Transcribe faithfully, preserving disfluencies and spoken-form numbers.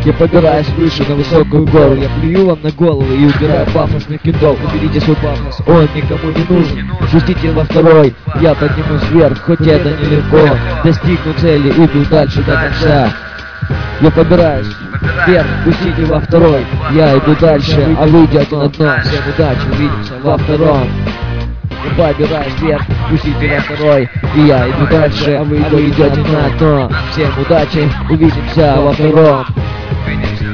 Я побираюсь выше на высокую гору. Я плюю вам на голову и убираю пафосных кентов. Уберите свой пафос, он никому не нужен. Пустите во второй, я поднимусь вверх, хоть это нелегко. Достигну цели, иду дальше до конца. Я побираюсь вверх, пустите во второй. Я иду дальше, а вы идете на дно. Всем удачи, увидимся во втором. Я побираюсь вверх, пустите во второй. И я иду дальше, а вы идете на дно. Всем удачи, увидимся во втором.